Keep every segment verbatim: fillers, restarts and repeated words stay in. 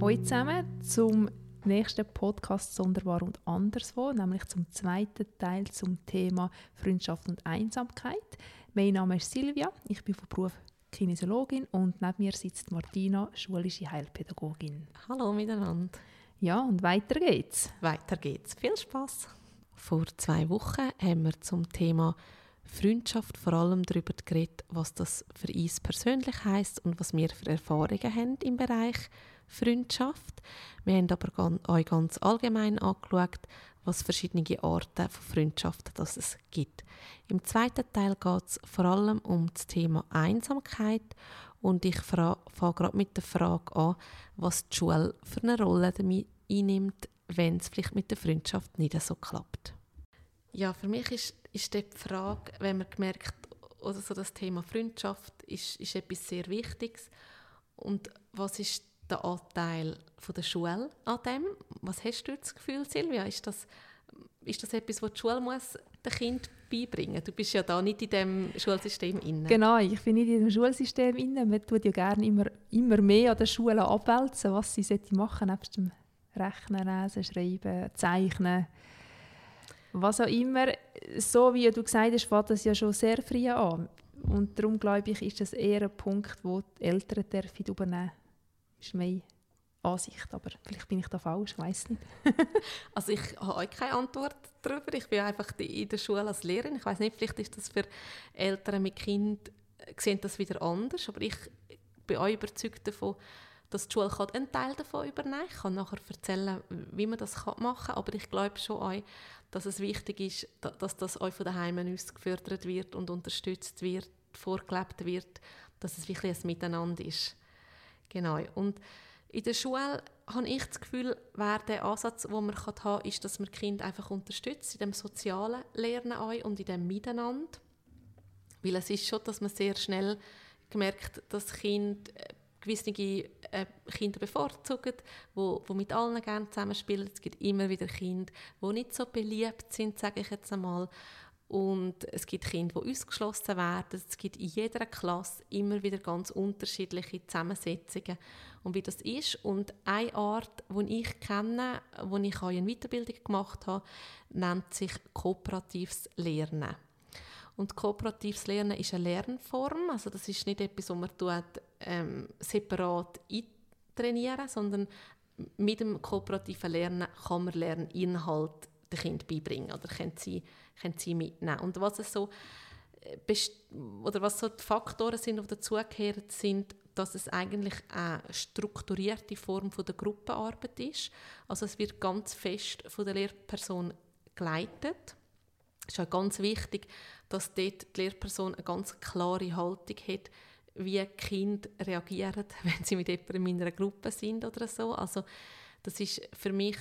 Hallo zusammen zum nächsten Podcast «Sonderbar und anderswo», nämlich zum zweiten Teil zum Thema Freundschaft und Einsamkeit. Mein Name ist Silvia, ich bin von Beruf Kinesiologin und neben mir sitzt Martina, schulische Heilpädagogin. Hallo miteinander. Ja, und weiter geht's. Weiter geht's. Viel Spass. Vor zwei Wochen haben wir zum Thema Freundschaft vor allem darüber geredet, was das für uns persönlich heisst und was wir für Erfahrungen haben im Bereich Freundschaft. Wir haben aber euch ganz allgemein angeschaut, was verschiedene Arten von Freundschaften das es gibt. Im zweiten Teil geht es vor allem um das Thema Einsamkeit und ich fange gerade mit der Frage an, was die Schule für eine Rolle damit einnimmt, wenn es vielleicht mit der Freundschaft nicht so klappt. Ja, für mich ist, ist die Frage, wenn man gemerkt, oder so das Thema Freundschaft ist, ist etwas sehr Wichtiges. Und was ist der Anteil von der Schule an dem? Was hast du das Gefühl, Silvia? Ist das, ist das etwas, was die Schule muss den Kindern beibringen muss? Du bist ja da nicht in diesem Schulsystem inne. Genau, ich bin nicht in dem Schulsystem inne. Man tut ja gerne immer, immer mehr an den Schulen abwälzen, was sie machen sollten, nebst dem Rechnen, Lesen, Schreiben, Zeichnen. Was auch immer, so wie du gesagt hast, fängt das ja schon sehr früh an. Und darum glaube ich, ist das eher ein Punkt, wo die Eltern dürfen übernehmen. Das ist meine Ansicht, aber vielleicht bin ich da falsch, ich weiss nicht. Also ich habe auch keine Antwort darüber. Ich bin einfach in der Schule als Lehrerin. Ich weiss nicht, vielleicht ist das für Eltern mit Kindern, sehen das wieder anders, aber ich bin auch überzeugt davon, dass die Schule einen Teil davon übernehmen kann. Ich kann nachher erzählen, wie man das machen kann, aber ich glaube schon auch, dass es wichtig ist, dass das auch von daheim aus gefördert wird und unterstützt wird, vorgelebt wird, dass es wirklich ein Miteinander ist. Genau. Und in der Schule habe ich das Gefühl, wäre der Ansatz, den man haben kann, ist, dass man Kinder einfach unterstützt, in dem sozialen Lernen auch und in dem Miteinander. Weil es ist schon, dass man sehr schnell gemerkt, dass Kinder gewisse äh, Kinder bevorzugen, wo, wo mit allen gerne zusammenspielen. Es gibt immer wieder Kinder, die nicht so beliebt sind, sage ich jetzt einmal. Und es gibt Kinder, die ausgeschlossen werden. Es gibt in jeder Klasse immer wieder ganz unterschiedliche Zusammensetzungen und wie das ist. Und eine Art, die ich kenne, wo ich auch eine Weiterbildung gemacht habe, nennt sich kooperatives Lernen. Und kooperatives Lernen ist eine Lernform, also das ist nicht etwas, was man tut, ähm, separat eintrainieren, sondern mit dem kooperativen Lernen kann man Lerninhalt den Kindern beibringen oder können sie, können sie mitnehmen. Und was es so oder was so die Faktoren sind, die dazugehören, sind, dass es eigentlich eine strukturierte Form von der Gruppenarbeit ist. Also es wird ganz fest von der Lehrperson geleitet. Es ist auch ganz wichtig, dass dort die Lehrperson eine ganz klare Haltung hat, wie die Kinder reagieren, wenn sie mit jemandem in einer Gruppe sind oder so. Also das ist für mich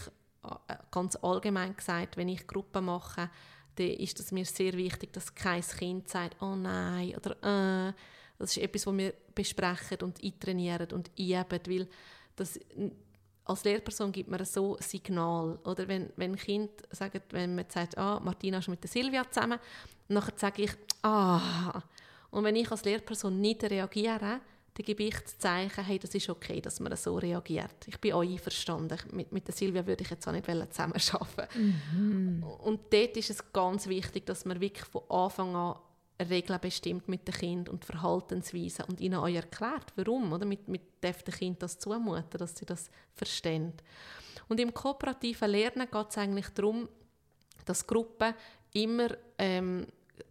ganz allgemein gesagt, wenn ich Gruppen mache, dann ist es mir sehr wichtig, dass kein Kind sagt, oh nein, oder äh. Das ist etwas, was wir besprechen und eintrainieren und einüben, weil das als Lehrperson gibt man so ein Signal. Oder wenn, wenn ein Kind sagt, wenn man sagt, ah, Martina ist mit der Silvia zusammen, und nachher sage ich, ah. Und wenn ich als Lehrperson nicht reagiere, dann gebe ich das Zeichen, hey, das ist okay, dass man so reagiert. Ich bin auch einverstanden. Mit, mit der Silvia würde ich jetzt auch nicht zusammenarbeiten. Mhm. Und dort ist es ganz wichtig, dass man wirklich von Anfang an Regeln bestimmt mit den Kindern und Verhaltensweisen und ihnen auch erklärt, warum. Oder? Mit, mit darf den Kindern das zumuten, dass sie das verstehen. Und im kooperativen Lernen geht es eigentlich darum, dass Gruppen immer ähm,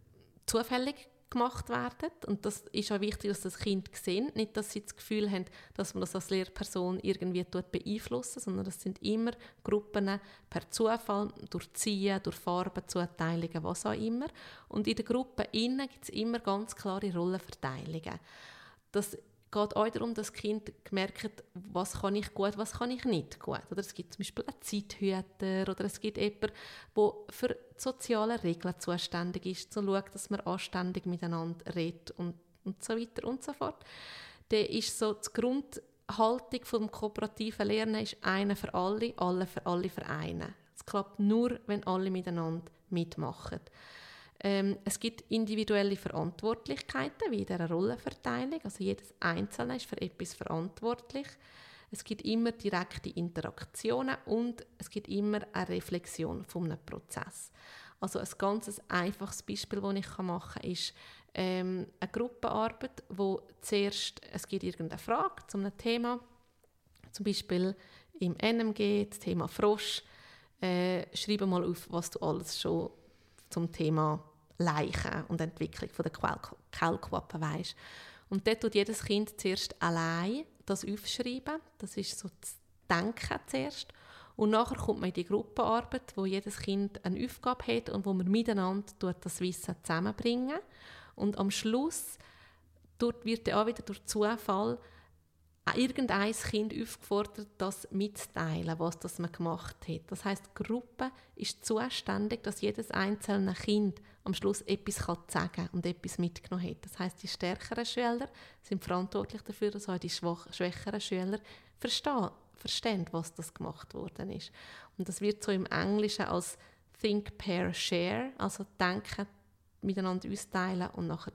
zufällig gemacht werden. Und das ist auch wichtig, dass das Kind sehen, nicht, dass sie das Gefühl haben, dass man das als Lehrperson irgendwie beeinflussen, sondern das sind immer Gruppen per Zufall, durch Ziehen, durch Farbenzuteilungen, was auch immer. Und in der Gruppe innen gibt es immer ganz klare Rollenverteilungen. Das geht auch darum, dass die Kinder merken, was kann ich gut, was kann ich nicht gut. Oder es gibt zum Beispiel einen Zeithüter oder es gibt jemanden, der für die sozialen Regeln zuständig ist, zu schauen, dass man anständig miteinander redet und, und so weiter und so fort. Dann ist so die Grundhaltung des kooperativen Lernen ist einer für alle, alle für alle Vereine. Es klappt nur, wenn alle miteinander mitmachen. Ähm, es gibt individuelle Verantwortlichkeiten, wie in dieser Rollenverteilung. Also jedes Einzelne ist für etwas verantwortlich. es gibt immer direkte Interaktionen und es gibt immer eine Reflexion von einem Prozess. Also ein ganz einfaches Beispiel, das ich machen kann, ist ähm, eine Gruppenarbeit, wo zuerst, es gibt irgendeine Frage zu einem Thema, zum Beispiel im N M G, das Thema Frosch, äh, schreibe mal auf, was du alles schon zum Thema Leichen und Entwicklung von der Kaulquappen weisst. Und dort tut jedes Kind zuerst allein das aufschreiben, das ist so das Denken zuerst. Und nachher kommt man in die Gruppenarbeit, wo jedes Kind eine Aufgabe hat und wo man miteinander das Wissen zusammenbringen. Und am Schluss dort wird dann auch wieder durch Zufall irgendein Kind aufgefordert, das mitzuteilen, was das man gemacht hat. Das heisst, die Gruppe ist zuständig, dass jedes einzelne Kind am Schluss etwas sagen kann und etwas mitgenommen hat. Das heisst, die stärkeren Schüler sind verantwortlich dafür, dass auch die schwach- schwächeren Schüler verstehen, verstehen, was das gemacht worden ist. Und das wird so im Englischen als Think, Pair, Share, also denken, miteinander austeilen und nachher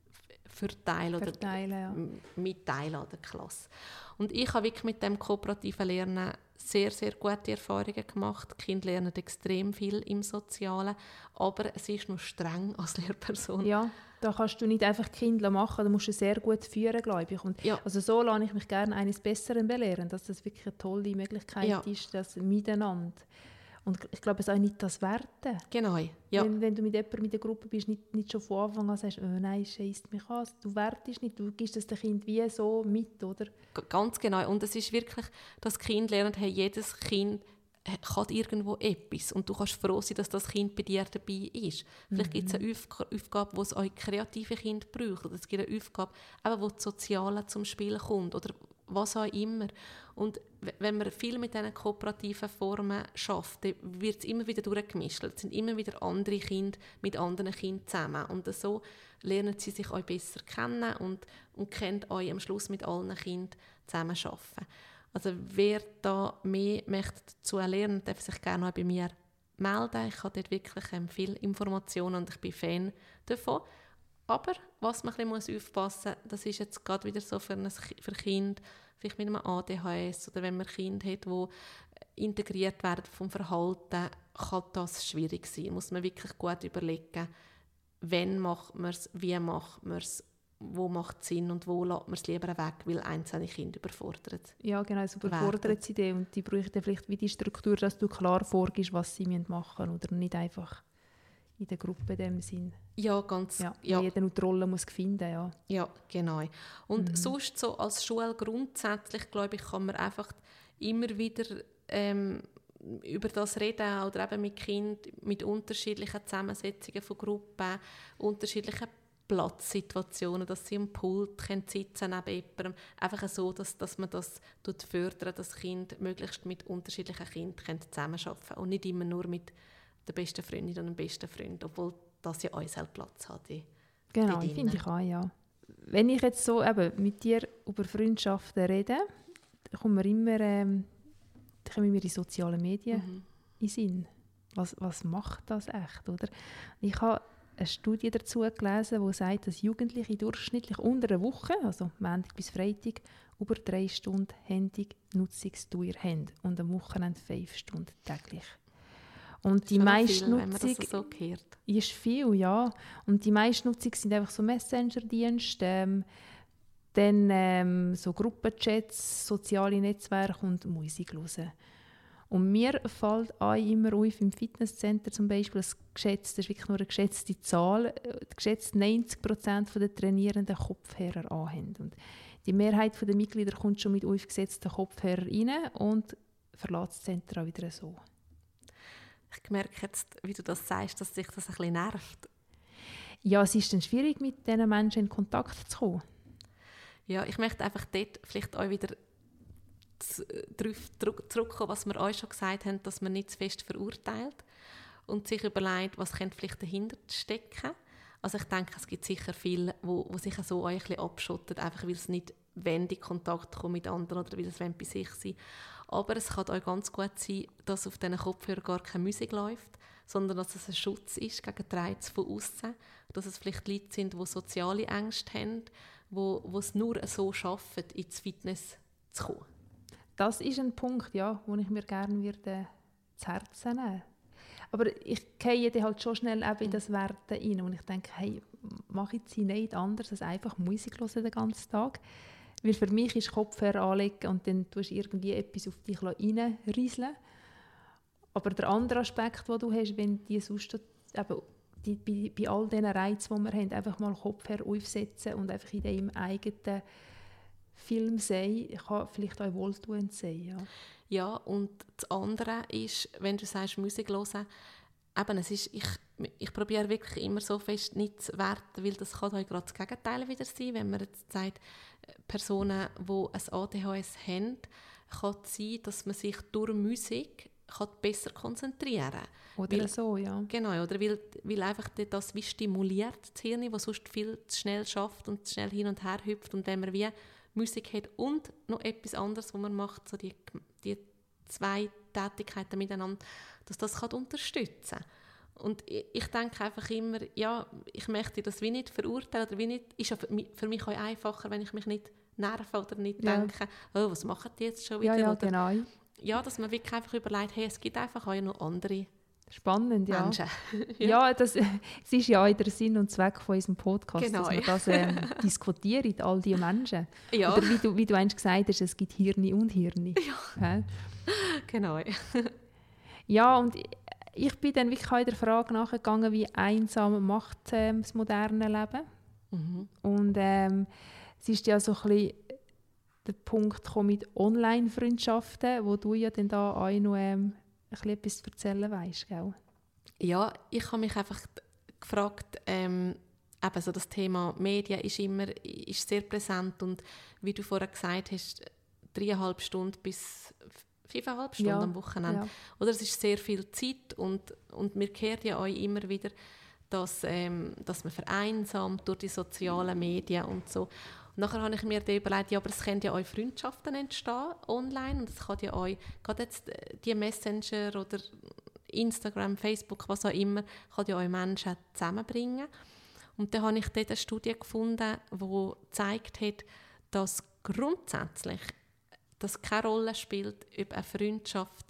verteilen, verteilen oder ja. mitteilen an der Klasse. Und ich habe wirklich mit dem kooperativen Lernen sehr, sehr gute Erfahrungen gemacht. Die Kinder lernen extrem viel im Sozialen, aber es ist noch streng als Lehrperson. Ja, da kannst du nicht einfach die Kinder machen, da musst du sehr gut führen, glaube ich. Und ja. Also so lasse ich mich gerne eines Besseren belehren, dass das wirklich eine tolle Möglichkeit ja. ist, das Miteinander. Und ich glaube, es ist auch nicht das Werten. Genau, ja. Wenn, wenn du mit jemandem in der Gruppe bist, nicht, nicht schon von Anfang an sagst, oh nein, scheisst mich an. Du wertest nicht, du gibst das dem Kind wie so mit, oder? G- Ganz genau. Und es ist wirklich, dass Kinder lernen, hey, jedes Kind kann irgendwo etwas. Und du kannst froh sein, dass das Kind bei dir dabei ist. Vielleicht mhm. gibt es eine Aufg- Aufgabe, die es euch kreative Kinder braucht. Oder es gibt eine Aufgabe, eben, wo das Soziale zum Spiel kommt. Oder was auch immer. Und wenn man viel mit diesen kooperativen Formen schafft, dann wird es immer wieder durchgemischt. Es sind immer wieder andere Kinder mit anderen Kindern zusammen. Und so lernen sie sich euch besser kennen und, und können euch am Schluss mit allen Kindern zusammen arbeiten. Also wer da mehr möchte dazu lernen, darf sich gerne auch bei mir melden. Ich habe dort wirklich ähm, viele Informationen und ich bin Fan davon. Aber was man ein bisschen aufpassen muss, das ist jetzt gerade wieder so für ein für Kind, vielleicht mit einem A D H S oder wenn man Kinder hat, die integriert werden vom Verhalten, kann das schwierig sein. Da muss man wirklich gut überlegen, wann macht man es, wie macht man es, wo macht es Sinn und wo lässt man es lieber weg, weil einzelne Kinder überfordert Ja, genau, es überfordert sie dann und die bräuchten vielleicht wie die Struktur, dass du klar vorgibst, was sie machen müssen oder nicht einfach in der Gruppe in dem Sinn. Ja, ganz. Ja, ja. Jeder noch die Rolle muss finden, ja. Ja, genau. Und Mhm. sonst so als Schule grundsätzlich, glaube ich, kann man einfach immer wieder ähm, über das reden oder eben mit Kindern, mit unterschiedlichen Zusammensetzungen von Gruppen, unterschiedlichen Platzsituationen, dass sie am Pult können sitzen neben jemandem, einfach so, dass, dass man das fördert, dass Kinder möglichst mit unterschiedlichen Kindern zusammenarbeiten können und nicht immer nur mit der besten Freundin und dem besten Freund, obwohl das ja auch Platz hat. Die, genau, die finde ich auch, ja. Wenn ich jetzt so eben mit dir über Freundschaften rede, dann kommen wir immer, ähm, dann kommen wir in die sozialen Medien mhm. in den Sinn. Was, was macht das echt, oder? Ich habe eine Studie dazu gelesen, die sagt, dass Jugendliche durchschnittlich unter einer Woche, also Montag bis Freitag, über drei Stunden Handy-Nutzungsdauer haben und am Wochenende fünf Stunden täglich. Und die meiste Nutzung so ist viel, ja. Und die meiste Nutzung sind einfach so Messenger-Dienste, ähm, dann ähm, so Gruppenchats, soziale Netzwerke und Musik hören. Und mir fällt auch immer auf, im Fitnesscenter zum Beispiel, das, geschätzt, das ist wirklich nur eine geschätzte Zahl, geschätzt neunzig Prozent der Trainierenden Kopfhörer anhaben. Und die Mehrheit der Mitglieder kommt schon mit aufgesetzten Kopfhörern rein und verlässt das Center auch wieder so. Ich merke jetzt, wie du das sagst, dass sich das ein bisschen nervt. Ja, es ist dann schwierig, mit diesen Menschen in Kontakt zu kommen. Ja, ich möchte einfach dort vielleicht auch wieder darauf zurückkommen, was wir euch schon gesagt haben, dass man nicht zu fest verurteilt und sich überlegt, was könnte vielleicht dahinter stecken. Also ich denke, es gibt sicher viele, wo, wo sich so ein bisschen abschottet, einfach weil es nicht in Kontakt kommen mit anderen oder weil es bei sich sein. Aber es kann auch ganz gut sein, dass auf diesen Kopfhörern gar keine Musik läuft, sondern dass es ein Schutz ist gegen die Reize von außen, dass es vielleicht Leute sind, die soziale Ängste haben, die es nur so schaffen, ins Fitness zu kommen. das ist ein Punkt, ja, wo ich mir gerne würde zu Herzen nehmen. Aber ich gehe dann halt schon schnell eben in das Werten rein und ich denke, hey, mache ich sie nicht anders als einfach Musik hören den ganzen Tag. Weil für mich ist Kopfhörer anlegen und dann tust du irgendwie etwas auf dich reinrieseln. Aber der andere Aspekt, den du hast, wenn die sonst eben die, bei, bei all diesen Reizen, die wir haben, einfach mal Kopfhörer aufsetzen und einfach in deinem eigenen Film sein, kann vielleicht auch wohltuend sein. Ja. Ja, und das andere ist, wenn du sagst, Musik hören, eben, es ist, ich, ich probiere wirklich immer so fest nicht zu werten, weil das kann auch gerade das Gegenteil wieder sein. Wenn man jetzt sagt, Personen, die ein A D H S haben, kann es sein, dass man sich durch Musik kann besser konzentrieren kann. Oder weil, so, ja. Genau, oder weil, weil einfach das wie stimuliert, das Hirn, das sonst viel zu schnell schafft und zu schnell hin und her hüpft. Und wenn man wie Musik hat und noch etwas anderes, was man macht, so die, die zwei Tätigkeiten miteinander, dass das kann unterstützen kann. Und ich, ich denke einfach immer, ja, ich möchte das wie nicht verurteilen oder wie nicht, ist ja für mich, für mich auch einfacher, wenn ich mich nicht nerve oder nicht ja. denke, oh, was machen die jetzt schon wieder? Ja, ja, oder, genau. Ja, dass man wirklich einfach überlegt, hey, es gibt einfach auch noch andere Spannend, ja. Menschen. ja, ja das, das ist ja auch der Sinn und Zweck von unserem Podcast, genau. dass wir das ähm, diskutieren, all diese Menschen. Ja. Oder wie du, wie du einst gesagt hast, es gibt Hirni und Hirni. Ja, ja? Genau. Ja, und ich bin dann wirklich auch der Frage nachgegangen, wie einsam macht ähm, das moderne Leben. Mhm. Und ähm, es ist ja so ein bisschen der Punkt mit Online-Freundschaften, wo du ja dann da auch noch ähm, ein bisschen etwas zu erzählen weißt, gell? Ja, ich habe mich einfach gefragt, ähm, eben so das Thema Medien ist immer ist sehr präsent und wie du vorher gesagt hast, dreieinhalb Stunden bis fünfeinhalb Stunden ja, am Wochenende. Ja. Oder es ist sehr viel Zeit und, und wir hören ja auch immer wieder, dass, ähm, dass man vereinsamt durch die sozialen Medien und so. Und nachher habe ich mir dann überlegt, ja, aber es können ja auch Freundschaften entstehen online und es kann ja auch, gerade jetzt die Messenger oder Instagram, Facebook, was auch immer, kann ja auch Menschen zusammenbringen. Und dann habe ich dort eine Studie gefunden, die gezeigt hat, dass grundsätzlich das keine Rolle spielt, ob eine Freundschaft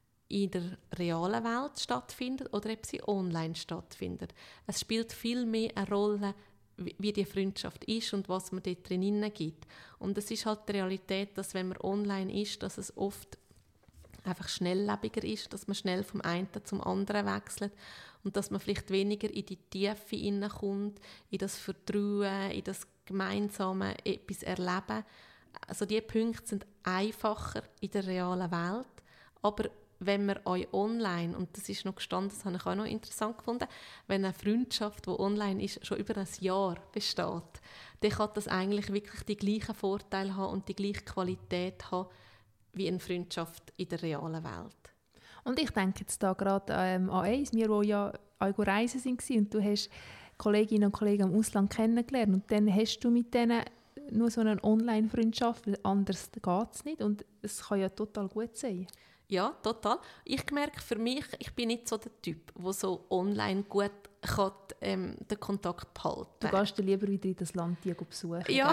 in der realen Welt stattfindet oder ob sie online stattfindet. Es spielt viel mehr eine Rolle, wie die Freundschaft ist und was man dort drin gibt. Und es ist halt die Realität, dass wenn man online ist, dass es oft einfach schnelllebiger ist, dass man schnell vom einen zum anderen wechselt und dass man vielleicht weniger in die Tiefe hineinkommt, in das Vertrauen, in das gemeinsame etwas erleben. Also diese Punkte sind einfacher in der realen Welt, aber wenn man euch online, und das ist noch gestanden, das habe ich auch noch interessant gefunden, wenn eine Freundschaft, die online ist, schon über ein Jahr besteht, dann kann das eigentlich wirklich die gleichen Vorteile haben und die gleiche Qualität haben wie eine Freundschaft in der realen Welt. Und ich denke jetzt da gerade ähm, an eins, wir, die ja auch reisen waren und du hast Kolleginnen und Kollegen im Ausland kennengelernt und dann hast du mit denen nur so eine Online-Freundschaft, weil anders geht es nicht und es kann ja total gut sein. Ja, total. Ich merke für mich, ich bin nicht so der Typ, der so online gut kann, ähm, den Kontakt behalten kann. Du gehst dann lieber wieder in das Land die besuchen. Ja.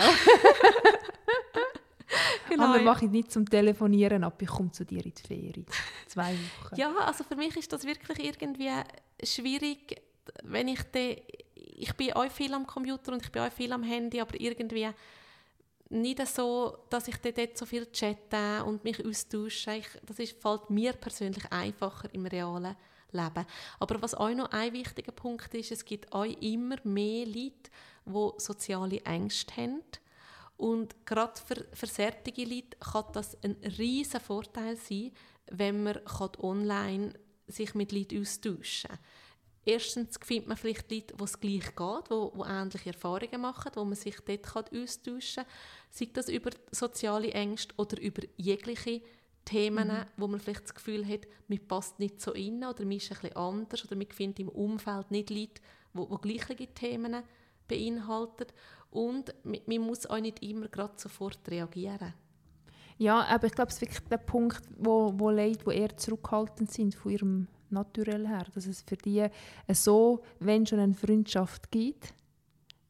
Genau. Aber mache ich nicht zum Telefonieren ab, ich komme zu dir in die Ferien. Zwei Wochen. Ja, also für mich ist das wirklich irgendwie schwierig, wenn ich de, ich bin auch viel am Computer und ich bin auch viel am Handy, aber irgendwie nicht so, dass ich dort so viel chatte und mich austausche. Ich, das ist, fällt mir persönlich einfacher im realen Leben. Aber was auch noch ein wichtiger Punkt ist, es gibt auch immer mehr Leute, die soziale Ängste haben. Und gerade für, für solche Leute kann das ein riesen Vorteil sein, wenn man online sich mit Leuten austauschen kann. Erstens findet man vielleicht Leute, die es gleich geht, die, die ähnliche Erfahrungen machen, wo man sich dort austauschen kann. Sei das über soziale Ängste oder über jegliche Themen, mhm. wo man vielleicht das Gefühl hat, man passt nicht so rein oder man ist ein bisschen anders oder man findet im Umfeld nicht Leute, die, die gleiche Themen beinhalten. Und man, man muss auch nicht immer gerade sofort reagieren. Ja, aber ich glaube, es ist wirklich der Punkt, wo, wo Leute, die eher zurückhaltend sind von ihrem Naturell her, dass es für die so, wenn schon eine Freundschaft gibt,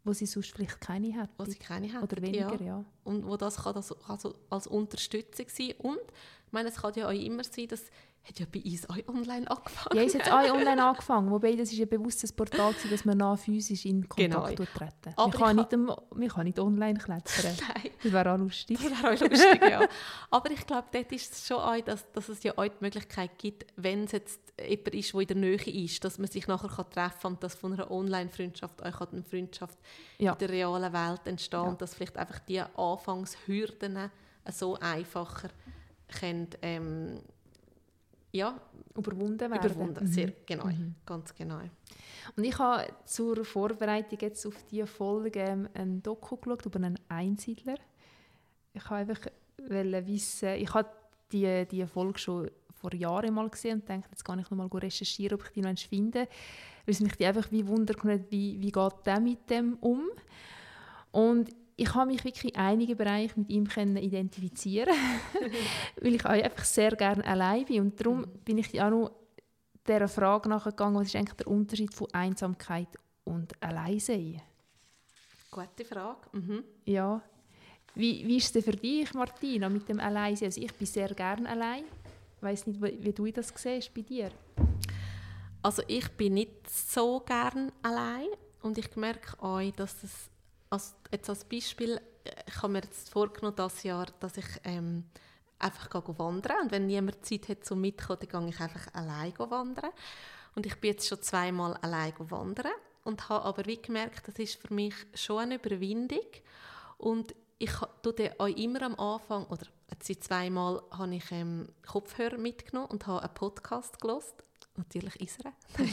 wo sie sonst vielleicht keine hätten. Wo sie keine hätten, oder weniger, ja. ja. Und wo das kann das also als Unterstützung sein. Und ich meine, es kann ja auch immer sein, dass hat ja bei uns auch online angefangen. Ja, es hat auch online angefangen, wobei das ist ein bewusstes Portal gewesen, dass man nah physisch in Kontakt genau. treten. Man kann, nicht, man kann nicht online klettern. Nein. Das wäre auch lustig. Das wäre auch lustig, ja. Aber ich glaube, dort ist es schon auch, dass, dass es ja auch die Möglichkeit gibt, wenn es jetzt jemand ist, der in der Nähe ist, dass man sich nachher kann treffen kann und dass von einer Online-Freundschaft auch eine Freundschaft ja. in der realen Welt entsteht ja. und dass vielleicht einfach die Anfangshürden so einfacher können, ähm, ja, überwunden werden. Überwunden, sehr, genau, mhm. ganz genau. Und ich habe zur Vorbereitung jetzt auf diese Folge ähm, ein Doku geschaut über einen Einsiedler. Ich wollte einfach wissen, ich habe diese die Folge schon vor Jahren mal gesehen und dachte, jetzt kann ich noch mal recherchieren, ob ich die noch finde, weil es mich einfach wie wundert, wie, wie geht der mit dem um. Und ich habe mich wirklich in einigen Bereichen mit ihm identifizieren weil ich einfach sehr gerne allein bin. Und darum bin ich auch noch dieser Frage nachgegangen, was ist eigentlich der Unterschied von Einsamkeit und Alleinsein? Gute Frage. Mhm. Ja. Wie, wie ist es denn für dich, Martina, mit dem Alleinsein? Also ich bin sehr gerne allein. Ich weiss nicht, wie du das siehst bei dir. Also ich bin nicht so gerne allein und ich merke auch, dass das Als, jetzt als Beispiel, ich habe mir jetzt vorgenommen, dieses Jahr, dass ich ähm, einfach wandern und wenn niemand Zeit hat, zum mitzukommen, dann gehe ich einfach allein wandern. Und ich bin jetzt schon zweimal allein wandern und habe aber wie gemerkt, das ist für mich schon eine Überwindung. Und ich tue dann auch immer am Anfang, oder jetzt zweimal, habe ich ähm, Kopfhörer mitgenommen und habe einen Podcast gehört. Natürlich Isra.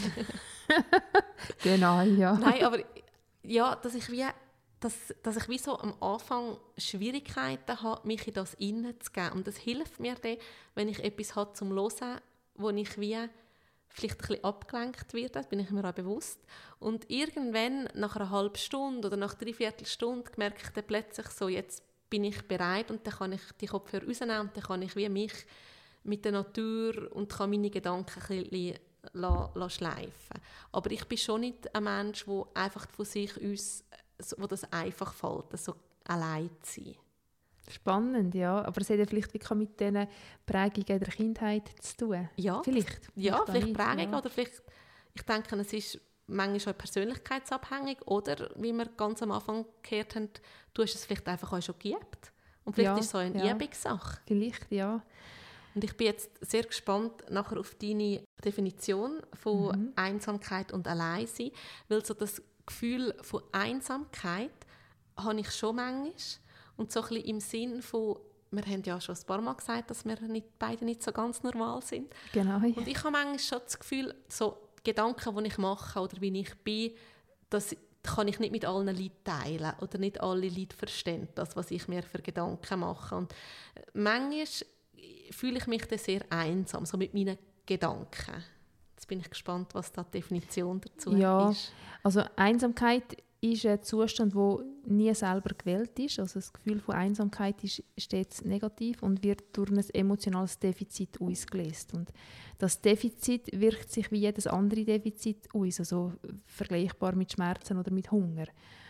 Genau, ja. Nein, aber ja, dass ich wie Dass, dass ich wie so am Anfang Schwierigkeiten habe, mich in das hineinzugeben. Und das hilft mir dann, wenn ich etwas habe zum Hören, wo ich wie vielleicht ein bisschen abgelenkt werde, das bin ich mir auch bewusst. Und irgendwann, nach einer halben Stunde oder nach dreiviertel Stunde, merke ich dann plötzlich so, jetzt bin ich bereit und dann kann ich die Kopfhörer rausnehmen und dann kann ich wie mich mit der Natur und kann meine Gedanken ein bisschen la, la schleifen. Aber ich bin schon nicht ein Mensch, der einfach von sich aus wo das einfach fällt, so allein zu sein. Spannend, ja. Aber es hat ja vielleicht wirklich mit diesen Prägungen der Kindheit zu tun. Ja, vielleicht. Ja, vielleicht Prägungen ja. oder vielleicht, ich denke, es ist manchmal auch persönlichkeitsabhängig oder, wie wir ganz am Anfang gehört haben, du hast es vielleicht einfach auch schon geübt. Und vielleicht ja, ist es so eine ja. Übungssache. Vielleicht, ja. Und ich bin jetzt sehr gespannt nachher auf deine Definition von mhm. Einsamkeit und Alleinsein, weil so das Gefühl von Einsamkeit habe ich schon manchmal. Und so ein bisschen im Sinn von, wir haben ja schon ein paar Mal gesagt, dass wir nicht, beide nicht so ganz normal sind. Genau. Und ich habe manchmal schon das Gefühl, so Gedanken, die ich mache oder wie ich bin, das kann ich nicht mit allen Leuten teilen oder nicht alle Leute verstehen, das, was ich mir für Gedanken mache. Und manchmal fühle ich mich dann sehr einsam, so mit meinen Gedanken. Jetzt bin ich gespannt, was da die Definition dazu ja, ist. Also Einsamkeit ist ein Zustand, der nie selber gewählt ist. Also das Gefühl von Einsamkeit ist stets negativ und wird durch ein emotionales Defizit ausgelöst. Und das Defizit wirkt sich wie jedes andere Defizit aus, also vergleichbar mit Schmerzen oder mit Hunger.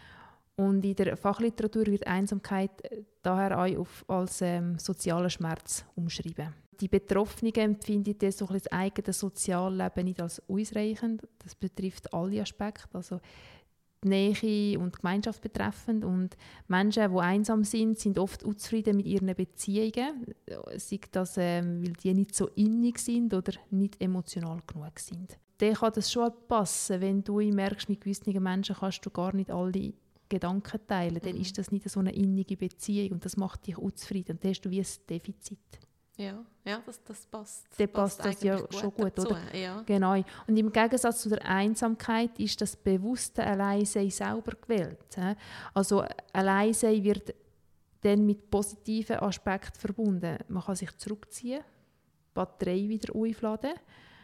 Und in der Fachliteratur wird Einsamkeit daher auch auf, als ähm, sozialer Schmerz umschrieben. Die Betroffenen empfinden das, so das eigene Sozialleben nicht als ausreichend. Das betrifft alle Aspekte, also die Nähe und die Gemeinschaft betreffend. Und Menschen, die einsam sind, sind oft unzufrieden mit ihren Beziehungen, sei das, ähm, weil die nicht so innig sind oder nicht emotional genug sind. Dann kann das schon passen, wenn du merkst, mit gewissen Menschen kannst du gar nicht alle Gedanken teilen, dann mhm. ist das nicht so eine innige Beziehung und das macht dich unzufrieden. Dann hast du wie ein Defizit. Ja, ja das, das passt. Dann passt, passt das ja gut schon gut, dazu, oder? Ja. Genau. Und im Gegensatz zu der Einsamkeit ist das bewusste Alleinsein selber gewählt. Also Alleinsein wird dann mit positiven Aspekten verbunden. Man kann sich zurückziehen, die Batterie wieder aufladen.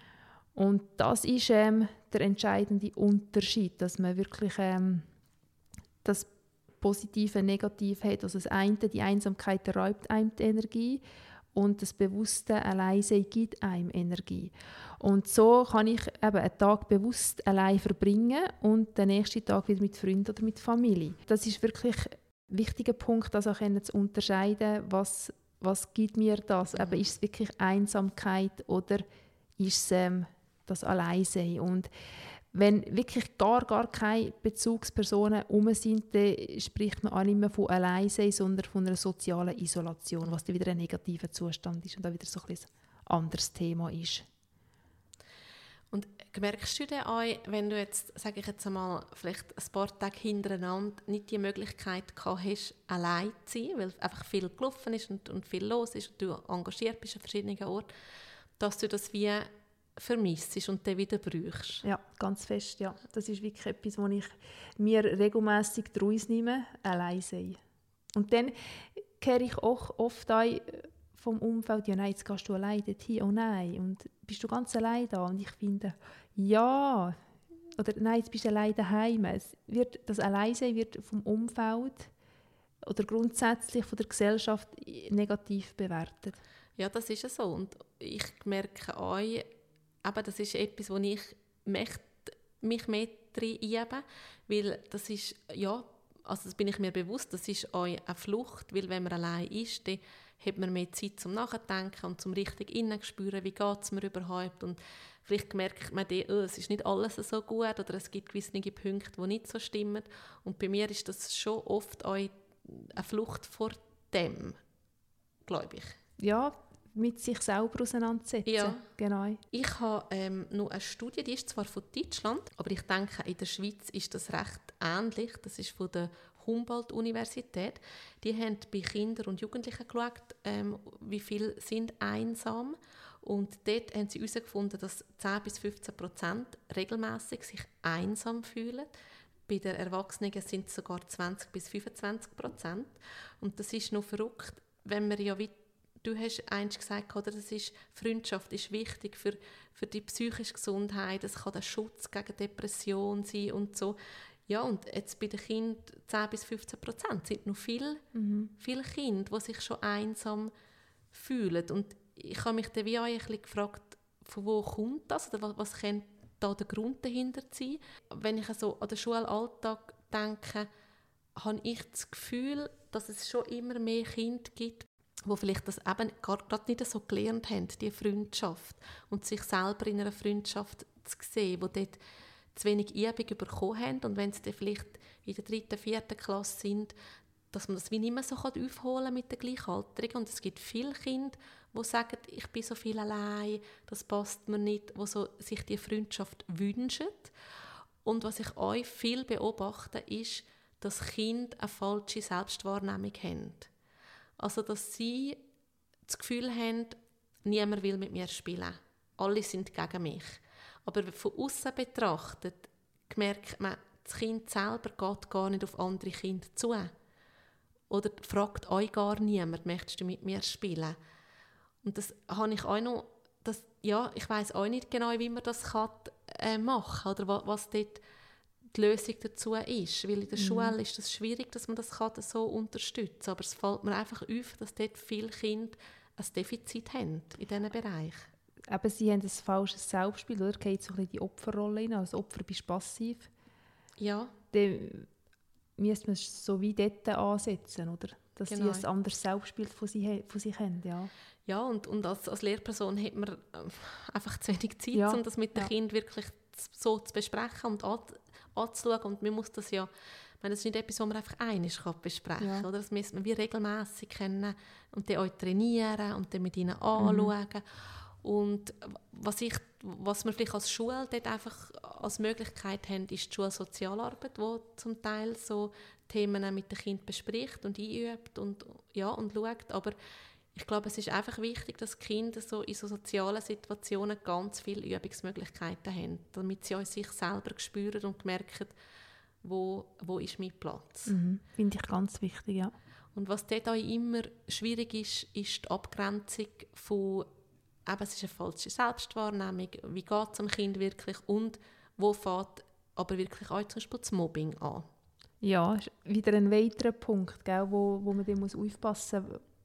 Und das ist ähm, der entscheidende Unterschied, dass man wirklich ähm, das Positive, Negative hat. Also das eine, die Einsamkeit raubt einem die Energie. und das bewusste Alleinsein gibt einem Energie. Und so kann ich eben einen Tag bewusst allein verbringen und den nächsten Tag wieder mit Freunden oder mit Familie. Das ist wirklich ein wichtiger Punkt, das auch zu unterscheiden, was, was gibt mir das? Mhm. Eben, ist es wirklich Einsamkeit oder ist es ähm, das Alleinsein? Und wenn wirklich gar, gar keine Bezugspersonen herum sind, dann spricht man auch nicht mehr von Alleinsein, sondern von einer sozialen Isolation, was dann wieder ein negativer Zustand ist und auch wieder so ein anderes Thema ist. Und merkst du denn auch, wenn du jetzt, sage ich jetzt einmal, vielleicht ein paar Tage hintereinander nicht die Möglichkeit gehabt hast, allein zu sein, weil einfach viel gelaufen ist und, und viel los ist und du engagiert bist an verschiedenen Orten, dass du das wie vermisst und dann wieder brauchst? Ja, ganz fest, ja. Das ist wirklich etwas, was ich mir regelmässig daraus nehme, allein sein. Und dann höre ich auch oft ein vom Umfeld, ja nein, jetzt gehst du allein dorthin, oh nein, und bist du ganz allein da? Und ich finde, ja, oder nein, jetzt bist du allein daheim. Es wird, das Alleinsein wird vom Umfeld oder grundsätzlich von der Gesellschaft negativ bewertet. Ja, das ist ja so. Und ich merke auch, aber das ist etwas, wo ich möchte, mich mehr reinüben, weil das ist, ja, also das bin ich mir bewusst, das ist auch eine Flucht, weil wenn man allein ist, dann hat man mehr Zeit zum Nachdenken und zum richtig innen spüren, wie geht es mir überhaupt, und vielleicht merkt man dann, oh, es ist nicht alles so gut oder es gibt gewisse Punkte, die nicht so stimmen, und bei mir ist das schon oft auch eine Flucht vor dem, glaube ich. Ja, mit sich selber auseinandersetzen. Ja. Genau. Ich habe ähm, noch eine Studie, die ist zwar von Deutschland, aber ich denke, in der Schweiz ist das recht ähnlich. Das ist von der Humboldt-Universität. Die haben bei Kindern und Jugendlichen geschaut, ähm, wie viele sind einsam. Und dort haben sie herausgefunden, dass zehn bis fünfzehn Prozent regelmäßig sich einsam fühlen. Bei den Erwachsenen sind es sogar zwanzig bis fünfundzwanzig Prozent. Und das ist noch verrückt, wenn man ja wie du hast einst gesagt, oder, das ist, Freundschaft ist wichtig für, für die psychische Gesundheit, es kann der Schutz gegen Depression sein und so. Ja, und jetzt bei den Kindern zehn bis fünfzehn Prozent sind noch viele, mhm. viele Kinder, die sich schon einsam fühlen. Und ich habe mich dann wie auch ein bisschen gefragt, von wo kommt das, oder was, was könnte da der Grund dahinter sein? Wenn ich also an den Schulalltag denke, habe ich das Gefühl, dass es schon immer mehr Kinder gibt, die vielleicht das eben gerade nicht so gelernt haben, die Freundschaft, und sich selber in einer Freundschaft zu sehen, die dort zu wenig Übung bekommen haben, und wenn sie dann vielleicht in der dritten, vierten Klasse sind, dass man das wie nicht mehr so aufholen kann mit den Gleichaltrigen. Und es gibt viele Kinder, die sagen, ich bin so viel allein, das passt mir nicht, die so sich die Freundschaft wünschen. Und was ich auch viel beobachte, ist, dass Kinder eine falsche Selbstwahrnehmung haben. Also, dass sie das Gefühl haben, niemand will mit mir spielen. Alle sind gegen mich. Aber von außen betrachtet merkt man, das Kind selber geht gar nicht auf andere Kinder zu. Oder fragt euch gar niemand, möchtest du mit mir spielen? Und das habe ich auch noch, das, ja, ich weiss auch nicht genau, wie man das kann, äh, machen kann, oder was, was dort die Lösung dazu ist. Weil in der mhm. Schule ist es schwierig, dass man das kann, so unterstützen kann. Aber es fällt mir einfach auf, dass dort viele Kinder ein Defizit haben in diesem Bereich. Eben, sie haben ein falsches Selbstbild, oder? Geht so ein bisschen die Opferrolle rein, als Opfer bist passiv. Ja. Dann müsste man es so wie dort ansetzen, oder? Dass genau. sie ein anderes Selbstbild von, sie, von sich haben, ja. Ja, und, und als, als Lehrperson hat man einfach zu wenig Zeit, ja. um das mit dem ja. Kind wirklich so zu besprechen und an, anzuschauen. Und man muss das ja, ich meine, das ist nicht etwas, was man einfach einmal besprechen kann. Ja. Das müssen wir wie regelmässig kennen und dann auch trainieren und dann mit ihnen anschauen. Mhm. Und was, ich, was wir vielleicht als Schule dort einfach als Möglichkeit haben, ist die Schulsozialarbeit, die zum Teil so Themen mit den Kindern bespricht und einübt und, ja, und schaut. Aber ich glaube, es ist einfach wichtig, dass Kinder so in so sozialen Situationen ganz viele Übungsmöglichkeiten haben, damit sie auch sich selber spüren und merken, wo, wo ist mein Platz. Mhm. Finde ich ganz wichtig, ja. Und was dort auch immer schwierig ist, ist die Abgrenzung von eben, es ist eine falsche Selbstwahrnehmung, wie geht es dem Kind wirklich und wo fängt aber wirklich auch zum Beispiel das Mobbing an. Ja, ist wieder ein weiterer Punkt, gell, wo, wo man dem muss aufpassen muss.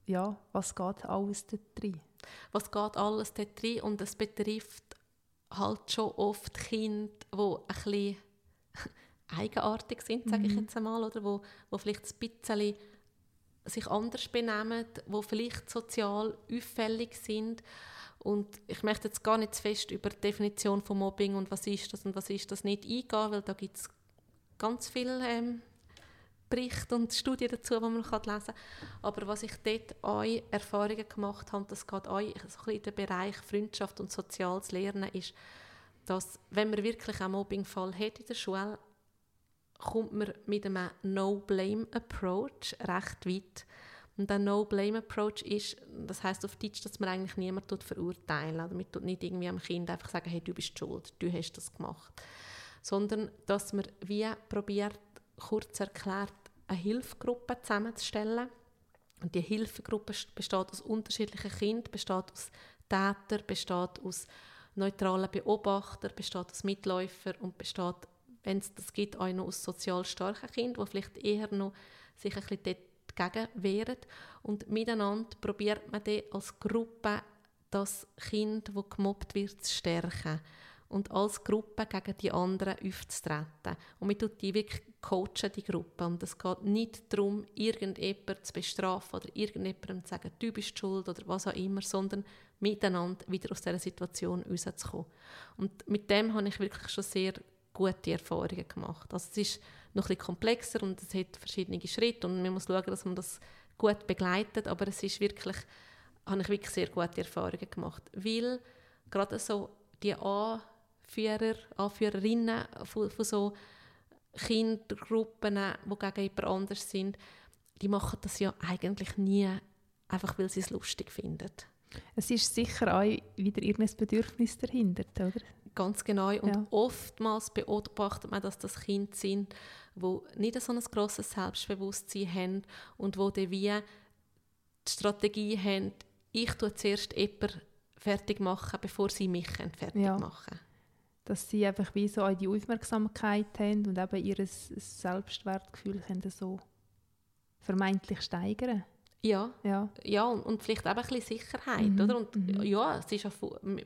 ja, was geht alles dort drin? Was geht alles dort drin? Und es betrifft halt schon oft Kinder, die ein bisschen eigenartig sind, sage ich jetzt einmal, oder wo, wo vielleicht ein bisschen sich anders benehmen, wo vielleicht sozial auffällig sind. Und ich möchte jetzt gar nicht zu fest über die Definition von Mobbing und was ist das und was ist das nicht eingehen, weil da gibt es ganz viele ähm, Berichte und Studien dazu, die man lesen kann. Aber was ich dort auch Erfahrungen gemacht habe, das geht auch so ein bisschen in den Bereich Freundschaft und soziales Lernen, ist, dass wenn man wirklich einen Mobbingfall hat in der Schule, kommt man mit einem No-Blame-Approach recht weit. Und der No-Blame-Approach ist, das heisst auf Deutsch, dass man eigentlich niemanden verurteilen tut. Man tut nicht irgendwie am Kind einfach sagen, hey, du bist schuld, du hast das gemacht. Sondern, dass man wie probiert, kurz erklärt, eine Hilfegruppe zusammenzustellen. Und die Hilfegruppe besteht aus unterschiedlichen Kindern, besteht aus Tätern, besteht aus neutralen Beobachtern, besteht aus Mitläufern und besteht, wenn es das gibt, auch noch aus sozial starken Kindern, die vielleicht eher noch sich ein bisschen dagegen wehren. Und miteinander probiert man dann als Gruppe das Kind, das gemobbt wird, zu stärken. Und als Gruppe gegen die anderen aufzutreten. Und man tut die wirklich coachen, die Gruppe. Und es geht nicht darum, irgendjemanden zu bestrafen oder irgendjemandem zu sagen, du bist schuld oder was auch immer, sondern miteinander wieder aus dieser Situation rauszukommen. Und mit dem habe ich wirklich schon sehr gute Erfahrungen gemacht. Also es ist noch ein bisschen komplexer und es hat verschiedene Schritte und man muss schauen, dass man das gut begleitet, aber es ist wirklich, habe ich wirklich sehr gute Erfahrungen gemacht. Weil gerade so die Anführer, Anführerinnen von, von so Kindergruppen, die gegen jemand anders sind, die machen das ja eigentlich nie, einfach weil sie es lustig finden. Es ist sicher auch wieder irgendein Bedürfnis dahinter, oder? Ganz genau. Und ja. oftmals beobachtet man, dass das Kinder sind, die nicht so ein grosses Selbstbewusstsein haben und die wie die Strategie haben, ich tue zuerst jemanden fertig machen, bevor sie mich fertig ja. machen. Dass sie einfach wie so die Aufmerksamkeit haben und eben ihr Selbstwertgefühl können so vermeintlich steigern. Ja, ja. ja und, und vielleicht auch ein bisschen Sicherheit, mhm. oder? Und mhm. ja, es ist ja,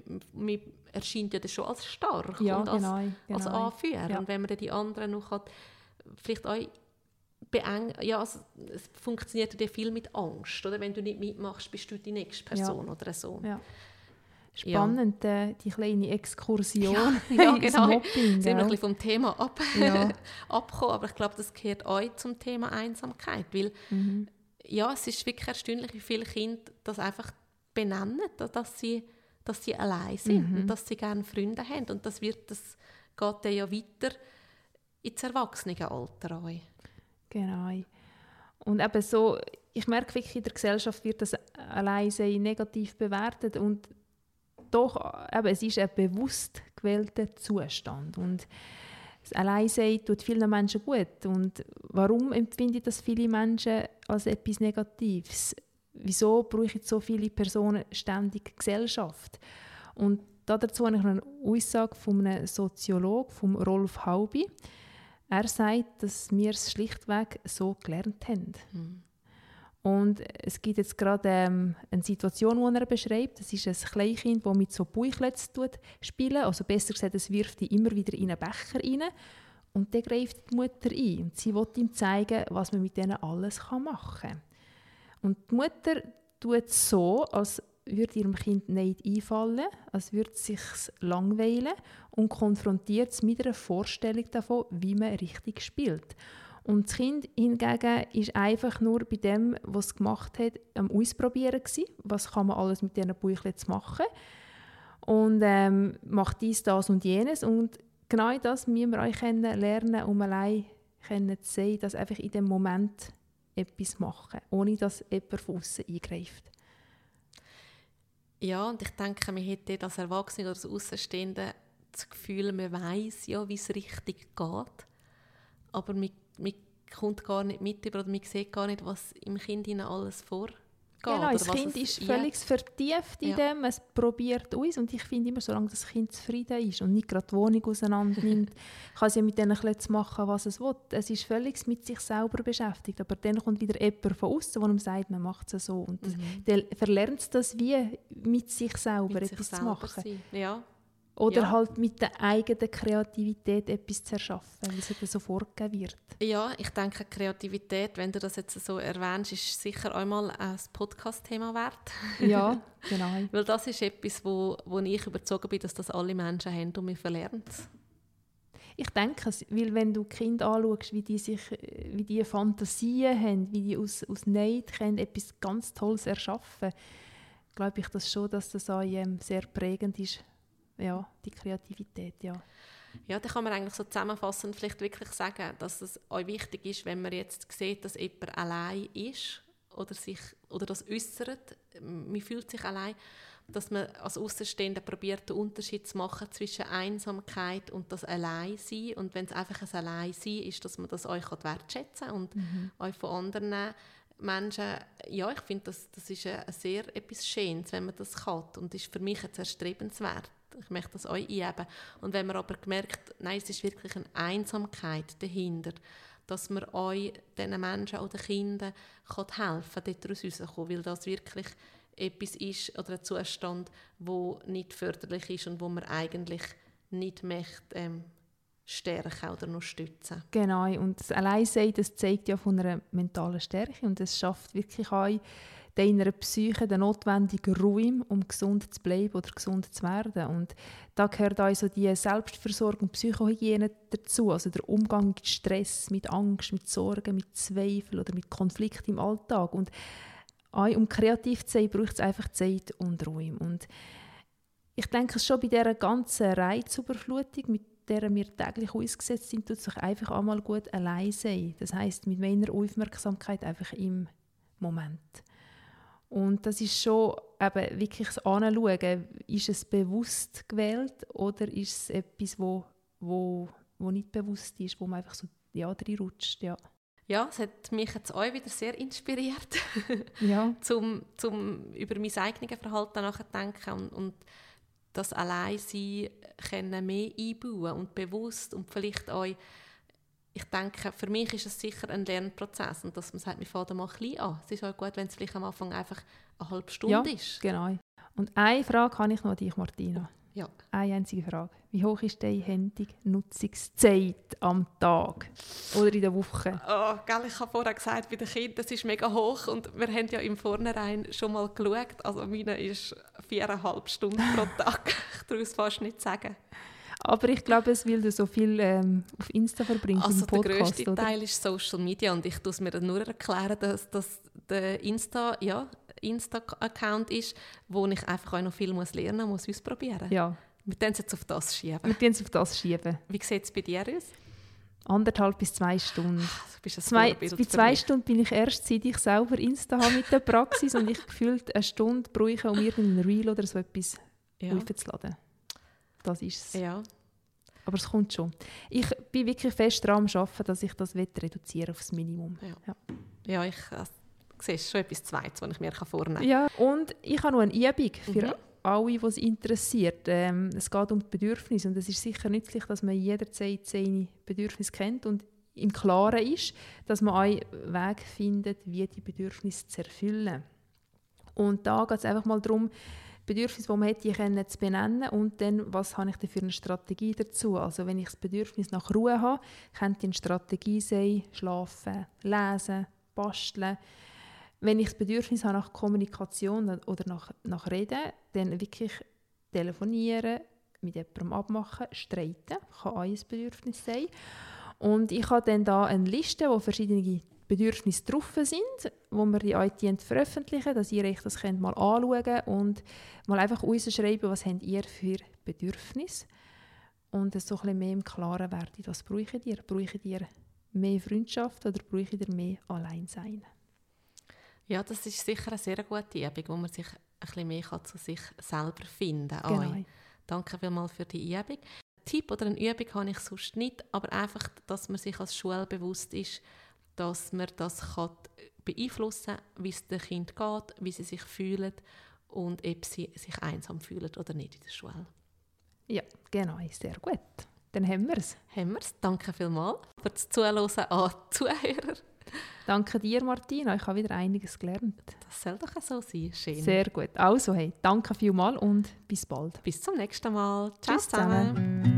man erscheint ja schon als stark ja, und als, genau, genau. als Anführer. Ja. Und wenn man dann die anderen noch hat, vielleicht auch beengen, ja, also, es funktioniert ja viel mit Angst, oder? Wenn du nicht mitmachst, bist du die nächste Person ja. oder so. Ja. Spannend, ja. äh, die kleine Exkursion ja, ja, ins genau. Mobbing. Sind wir ein bisschen vom Thema ab, ja. abgekommen, aber ich glaube, das gehört auch zum Thema Einsamkeit, weil mhm. ja, es ist wirklich erstaunlich, wie viele Kinder das einfach benennen, dass sie, dass sie allein sind mhm. und dass sie gerne Freunde haben. Und das, wird, das geht dann ja weiter ins Erwachsenenalter auch. Genau. Und eben so, ich merke wirklich, in der Gesellschaft wird das Alleinsein negativ bewertet und doch, eben, es ist ein bewusst gewählter Zustand. Und das Alleinsein tut vielen Menschen gut. Und warum empfinden das viele Menschen als etwas Negatives? Wieso brauchen so viele Personen ständig Gesellschaft? Und dazu habe ich noch eine Aussage von einem Soziologen, von Rolf Haubi. Er sagt, dass wir es schlichtweg so gelernt haben. Mhm. Und es gibt jetzt gerade ähm, eine Situation, die er beschreibt. Das ist ein Kleinkind, das mit so Bäuchlötzen spielt. Also besser gesagt, es wirft ihn immer wieder in einen Becher rein. Und dann greift die Mutter ein. Und sie will ihm zeigen, was man mit denen alles machen kann. Und die Mutter tut es so, als würde ihrem Kind nicht einfallen, als würde es sich langweilen und konfrontiert es mit einer Vorstellung davon, wie man richtig spielt. Und das Kind hingegen ist einfach nur bei dem, was es gemacht hat, am Ausprobieren gewesen. Was kann man alles mit diesen Bäuchlein machen? Und ähm, macht dies, das und jenes. Und genau das müssen wir euch lernen, um allein zu sehen, dass einfach in dem Moment etwas machen, ohne dass jemand von außen eingreift. Ja, und ich denke, man hat dort als Erwachsene oder als Außenstehende das Gefühl, man weiss ja, wie es richtig geht. Aber man, man kommt gar nicht mit über oder man sieht gar nicht, was im Kind alles vorgeht. Genau, das Kind ist völlig ja. vertieft in ja. dem, es probiert uns und ich finde immer, solange das Kind zufrieden ist und nicht gerade die Wohnung auseinander nimmt, kann es ja mit denen ein machen, was es will. Es ist völlig mit sich selber beschäftigt, aber dann kommt wieder jemand von außen, der ihm sagt, man macht es so und mhm. dann verlernt es das wie mit sich selber mit etwas sich selber zu machen. Ja. Oder ja. halt mit der eigenen Kreativität etwas zu erschaffen, weil es dann so vorgegeben wird. Ja, ich denke, Kreativität, wenn du das jetzt so erwähnst, ist sicher einmal ein Podcast-Thema wert. Ja, genau. Weil das ist etwas, wo, wo ich überzeugt bin, dass das alle Menschen haben und wir verlernen es. Ich denke es, weil wenn du Kinder anschaust, wie die, sich, wie die Fantasien haben, wie die aus, aus Neid können, etwas ganz Tolles erschaffen, glaube ich das schon, dass das auch ähm, sehr prägend ist. Ja, die Kreativität, ja. Ja, da kann man eigentlich so zusammenfassend vielleicht wirklich sagen, dass es euch wichtig ist, wenn man jetzt sieht, dass jemand allein ist oder, sich, oder das äußert, man fühlt sich allein, dass man als Außenstehender probiert, den Unterschied zu machen zwischen Einsamkeit und das Alleinsein. Und wenn es einfach ein Alleinsein ist, dass man das euch wertschätzen kann und mhm. euch von anderen Menschen, ja, ich finde, das, das ist ein sehr etwas Schönes, wenn man das kann und ist für mich jetzt erstrebenswert. Ich möchte das euch einheben. Und wenn man aber gemerkt, nein, es ist wirklich eine Einsamkeit dahinter, dass man euch, diesen Menschen oder Kindern helfen kann, dort rauszukommen, weil das wirklich etwas ist oder ein Zustand, der nicht förderlich ist und wo man eigentlich nicht möchte, ähm, stärken oder noch stützen. Genau, und das Alleinsein, das zeigt ja von einer mentalen Stärke und es schafft wirklich auch deiner Psyche den notwendigen Raum, um gesund zu bleiben oder gesund zu werden. Und da gehört also die Selbstversorgung und Psychohygiene dazu, also der Umgang mit Stress, mit Angst, mit Sorgen, mit Zweifel oder mit Konflikten im Alltag. Und auch um kreativ zu sein, braucht es einfach Zeit und Raum. Und ich denke schon bei dieser ganzen Reizüberflutung, mit der wir täglich ausgesetzt sind, tut es sich einfach einmal gut allein sein. Das heisst, mit meiner Aufmerksamkeit einfach im Moment. Und das ist schon eben wirklich das Anschauen, ist es bewusst gewählt oder ist es etwas, wo, wo, wo nicht bewusst ist, wo man einfach so ja, reinrutscht. Ja. Ja, es hat mich jetzt auch wieder sehr inspiriert, ja. zum, zum über mein eigenes Verhalten nachzudenken und, und das Alleinsein können mehr einbauen und bewusst und vielleicht auch, ich denke, für mich ist es sicher ein Lernprozess und dass man sagt, wir fangen mal klein an. Es ist auch gut, wenn es vielleicht am Anfang einfach eine halbe Stunde ja, ist. Genau. Und eine Frage habe ich noch an dich, Martina. Ja. Eine einzige Frage. Wie hoch ist deine Handy-Nutzungszeit am Tag oder in der Woche? Oh, gell, ich habe vorher gesagt, bei den Kindern, das ist mega hoch und wir haben ja im Vornherein schon mal geschaut. Also meine ist viereinhalb Stunden pro Tag. Ich traue es fast nicht sagen. Aber ich glaube, es weil du so viel ähm, auf Insta verbringst also im Podcast, der grösste oder? Teil ist Social Media und ich tue es mir nur erklären, dass, dass der Insta, ja, Insta-Account ist, wo ich einfach auch noch viel muss lernen muss, ausprobieren. Ja. Wir können es jetzt auf das schieben. Wir können es auf das schieben. Wie sieht es bei dir aus? Anderthalb bis zwei Stunden. Du bist ein zwei, Vorbild bei zwei Stunden bin ich erst, seit ich selber Insta habe mit der Praxis und ich gefühlt eine Stunde brauche, um irgendein Reel oder so etwas ja. aufzuladen. Das ist es. Ja. Aber es kommt schon. Ich bin wirklich fest daran am Arbeiten, dass ich das reduzieren auf das Minimum. Ja, ja. ja ich äh, sehe schon etwas Zweites, was ich mir vornehmen kann. Ja, und ich habe noch eine Übung für mhm. alle, die es interessiert. Ähm, es geht um die Bedürfnisse und es ist sicher nützlich, dass man jederzeit seine Bedürfnisse kennt und im Klaren ist, dass man einen Weg findet, wie die Bedürfnisse zu erfüllen. Und da geht es einfach mal darum, Bedürfnisse, die man hat, die können zu benennen und dann, was habe ich denn für eine Strategie dazu? Also wenn ich das Bedürfnis nach Ruhe habe, könnte eine Strategie sein, schlafen, lesen, basteln. Wenn ich das Bedürfnis habe nach Kommunikation oder nach, nach Reden, dann wirklich telefonieren, mit jemandem abmachen, streiten, kann auch ein Bedürfnis sein. Und ich habe dann da eine Liste, wo verschiedene Bedürfnisse drauf sind, wo wir die I T veröffentlichen, dass ihr euch das könnt mal anschauen und mal einfach rausschreiben, was habt ihr für Bedürfnisse und es so ein bisschen mehr im Klaren werden, was braucht ihr? Braucht ihr mehr Freundschaft oder braucht ihr mehr Alleinsein? Ja, das ist sicher eine sehr gute Übung, wo man sich ein bisschen mehr zu sich selber finden kann. Genau. Danke vielmals für die Übung. Ein Tipp oder eine Übung habe ich sonst nicht, aber einfach, dass man sich als Schule bewusst ist, dass man das kann beeinflussen kann, wie es den Kindern geht, wie sie sich fühlen und ob sie sich einsam fühlen oder nicht in der Schule. Ja, genau, sehr gut. Dann haben wir es. Haben wir es. Danke vielmals für das Zuhören an die Zuhörer. Danke dir, Martina. Ich habe wieder einiges gelernt. Das soll doch so sein. Schön. Sehr gut. Also, hey, danke vielmals und bis bald. Bis zum nächsten Mal. Ciao Tschüss zusammen. zusammen.